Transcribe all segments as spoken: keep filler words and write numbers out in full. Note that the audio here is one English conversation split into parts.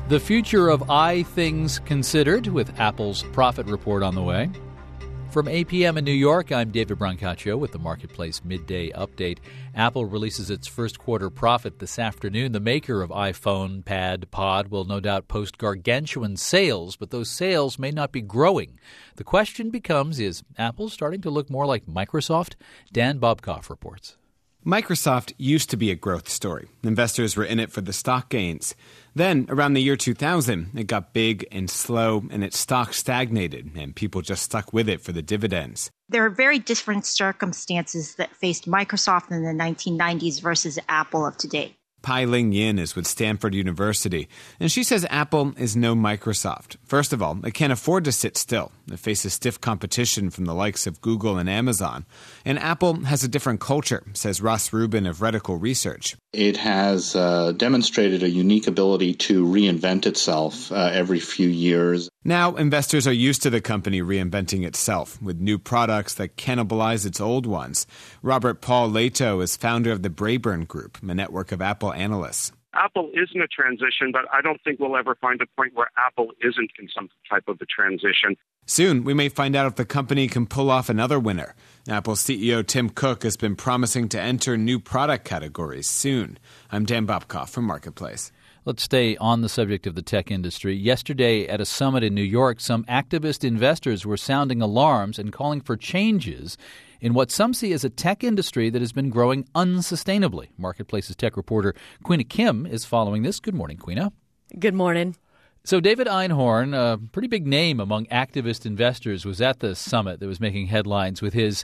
The future of iThings considered, with Apple's profit report on the way. From eight p.m. in New York, I'm David Brancaccio with the Marketplace Midday Update. Apple releases its first quarter profit this afternoon. The maker of iPhone, Pad, Pod will no doubt post gargantuan sales, but those sales may not be growing. The question becomes, is Apple starting to look more like Microsoft? Dan Bobkoff reports. Microsoft used to be a growth story. Investors were in it for the stock gains. Then, around the year two thousand, it got big and slow, and its stock stagnated, and people just stuck with it for the dividends. There are very different circumstances that faced Microsoft in the nineteen nineties versus Apple of today. Pai-Ling Yin is with Stanford University, and she says Apple is no Microsoft. First of all, it can't afford to sit still. It faces stiff competition from the likes of Google and Amazon. And Apple has a different culture, says Ross Rubin of Reticle Research. It has uh, demonstrated a unique ability to reinvent itself uh, every few years. Now, investors are used to the company reinventing itself with new products that cannibalize its old ones. Robert Paul Leto is founder of the Brayburn Group, a network of Apple analysts. Apple is in a transition, but I don't think we'll ever find a point where Apple isn't in some type of a transition. Soon, we may find out if the company can pull off another winner. Apple C E O Tim Cook has been promising to enter new product categories soon. I'm Dan Bobkoff from Marketplace. Let's stay on the subject of the tech industry. Yesterday at a summit in New York, some activist investors were sounding alarms and calling for changes in what some see as a tech industry that has been growing unsustainably. Marketplace's tech reporter Quina Kim is following this. Good morning, Quina. Good morning. So David Einhorn, a pretty big name among activist investors, was at the summit that was making headlines with his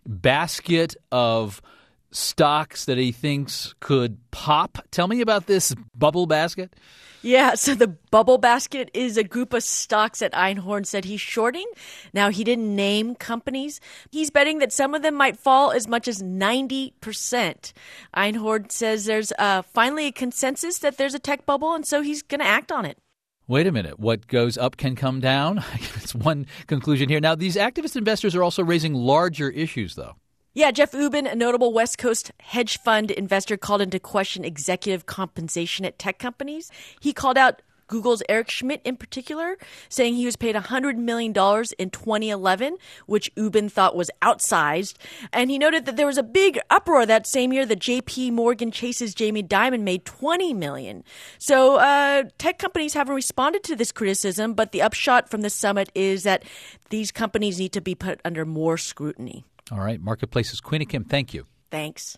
basket of stocks that he thinks could pop. Tell me about this bubble basket. Yeah, so the bubble basket is a group of stocks that Einhorn said he's shorting. Now, he didn't name companies. He's betting that some of them might fall as much as ninety percent. Einhorn says there's uh, finally a consensus that there's a tech bubble, and so he's going to act on it. Wait a minute. What goes up can come down? It's one conclusion here. Now, these activist investors are also raising larger issues, though. Yeah, Jeff Ubben, a notable West Coast hedge fund investor, called into question executive compensation at tech companies. He called out Google's Eric Schmidt in particular, saying he was paid one hundred million dollars in twenty eleven, which Ubben thought was outsized. And he noted that there was a big uproar that same year that J P Morgan Chase's Jamie Dimon made twenty million dollars. So uh, tech companies haven't responded to this criticism, but the upshot from the summit is that these companies need to be put under more scrutiny. All right. Marketplace's Quina Kim, thank you. Thanks.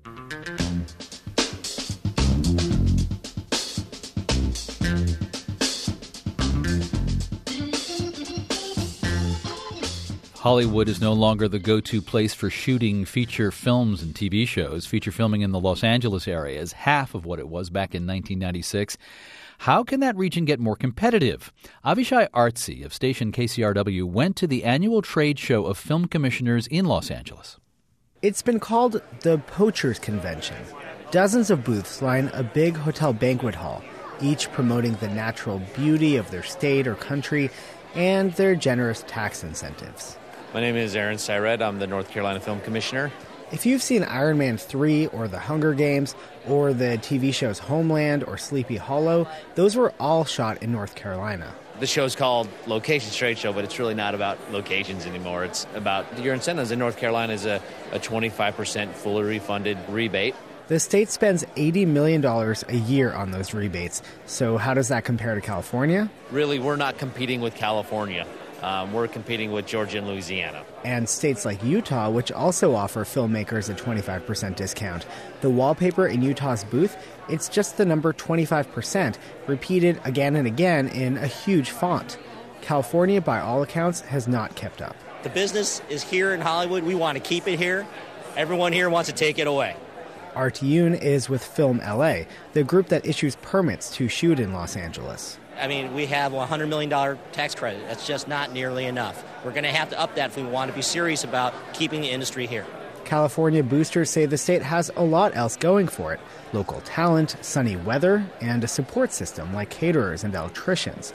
Hollywood is no longer the go-to place for shooting feature films and T V shows. Feature filming in the Los Angeles area is half of what it was back in nineteen ninety-six. How can that region get more competitive? Avishai Artsy of station K C R W went to the annual trade show of film commissioners in Los Angeles. It's been called the Poachers Convention. Dozens of booths line a big hotel banquet hall, each promoting the natural beauty of their state or country and their generous tax incentives. My name is Aaron Syred. I'm the North Carolina Film Commissioner. If you've seen Iron Man three or The Hunger Games or the T V shows Homeland or Sleepy Hollow, those were all shot in North Carolina. The show's called Locations Trade Show, but it's really not about locations anymore. It's about your incentives. In North Carolina is a, a twenty-five percent fully refunded rebate. The state spends eighty million dollars a year on those rebates. So how does that compare to California? Really, we're not competing with California. Um, we're competing with Georgia and Louisiana. And states like Utah, which also offer filmmakers a twenty-five percent discount. The wallpaper in Utah's booth, it's just the number twenty-five percent, repeated again and again in a huge font. California, by all accounts, has not kept up. The business is here in Hollywood. We want to keep it here. Everyone here wants to take it away. Art Yoon is with Film L A, the group that issues permits to shoot in Los Angeles. I mean, we have a one hundred million dollars tax credit. That's just not nearly enough. We're going to have to up that if we want to be serious about keeping the industry here. California boosters say the state has a lot else going for it. Local talent, sunny weather, and a support system like caterers and electricians.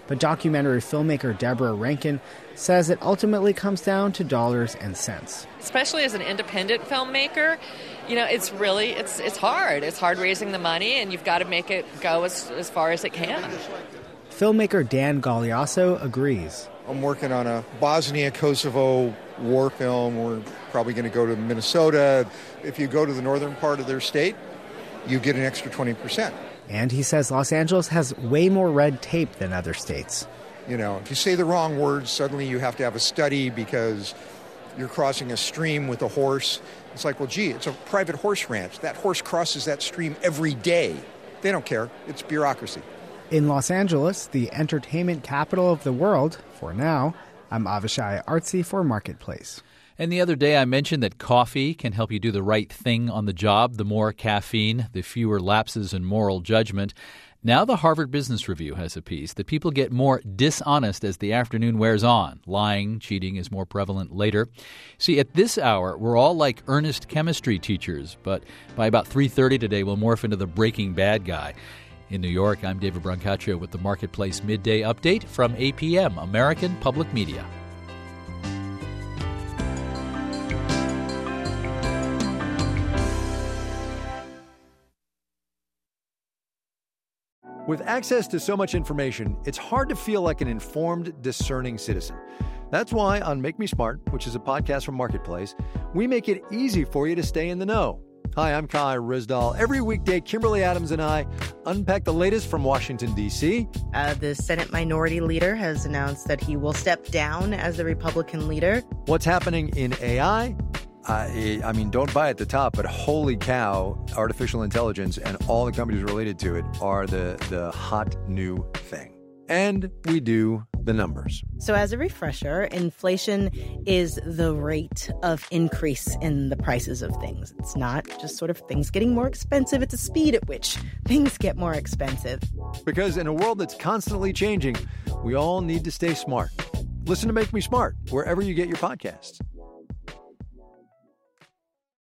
But documentary filmmaker Deborah Rankin says it ultimately comes down to dollars and cents. Especially as an independent filmmaker, you know, it's really, it's it's hard. It's hard raising the money, and you've got to make it go as, as far as it can. Filmmaker Dan Galeasso agrees. I'm working on a Bosnia-Kosovo war film. We're probably going to go to Minnesota. If you go to the northern part of their state, you get an extra twenty percent. And he says Los Angeles has way more red tape than other states. You know, if you say the wrong words, suddenly you have to have a study because you're crossing a stream with a horse. It's like, well, gee, it's a private horse ranch. That horse crosses that stream every day. They don't care. It's bureaucracy. In Los Angeles, the entertainment capital of the world, for now, I'm Avishai Artsy for Marketplace. And the other day I mentioned that coffee can help you do the right thing on the job. The more caffeine, the fewer lapses in moral judgment. Now the Harvard Business Review has a piece that people get more dishonest as the afternoon wears on. Lying, cheating is more prevalent later. See, at this hour, we're all like earnest chemistry teachers, but by about three thirty today, we'll morph into the Breaking Bad guy. In New York, I'm David Brancaccio with the Marketplace Midday Update from A P M, American Public Media. With access to so much information, it's hard to feel like an informed, discerning citizen. That's why on Make Me Smart, which is a podcast from Marketplace, we make it easy for you to stay in the know. Hi, I'm Kai Rizdal. Every weekday, Kimberly Adams and I unpack the latest from Washington, D C. Uh, the Senate Minority Leader has announced that he will step down as the Republican leader. What's happening in A I? I, I mean, don't buy at the top, but holy cow, artificial intelligence and all the companies related to it are the, the hot new thing. And we do the numbers. So as a refresher, inflation is the rate of increase in the prices of things. It's not just sort of things getting more expensive. It's the speed at which things get more expensive. Because in a world that's constantly changing, we all need to stay smart. Listen to Make Me Smart wherever you get your podcasts.